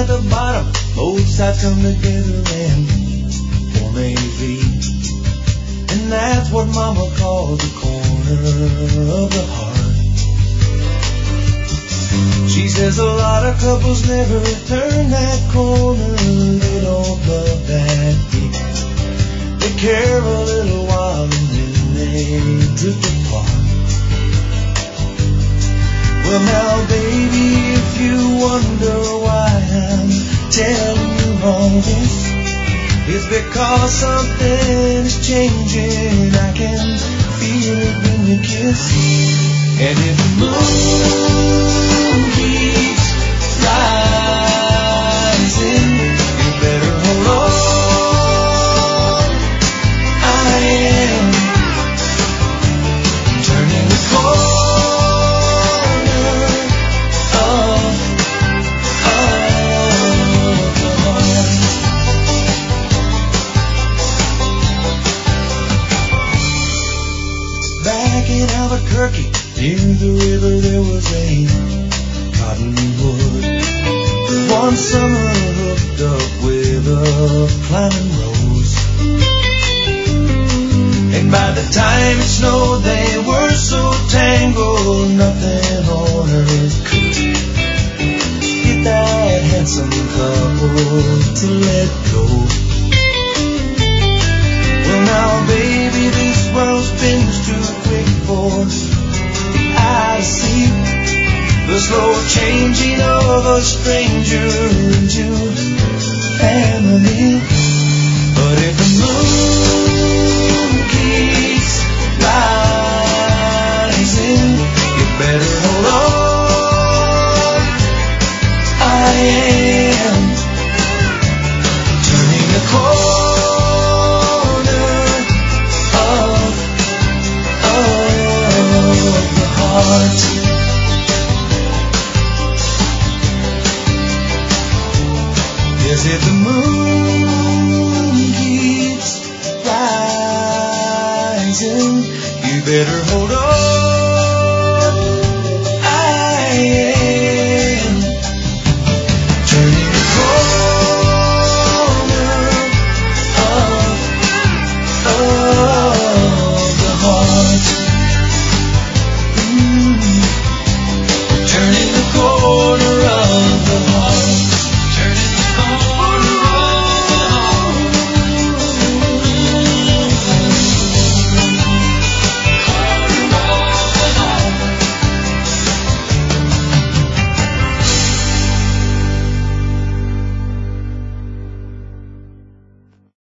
at the bottom, both sides come together and form a V. And that's what Mama calls the corner of the heart. She says a lot of couples never turn that corner. They don't love that deep. They care a little while and then they drift apart. Well now baby, if you wonder why I'm telling you all this, it's because something is changing. I can feel it when you kiss. And if the moon keeps rising, you better hold on. I am turning the corner of the heart. Back in Albuquerque, near the river, there was a cottonwood. One summer hooked up with a climbing rose. And by the time it snowed, they were so tangled, nothing on earth could get that handsome couple to let go. Well now baby, this world spins too quick for I see the slow changing of a stranger into family. But if the moon keeps rising, you better hold on. I am turning the corner of the heart. Yes, if the moon keeps rising, you better hold on.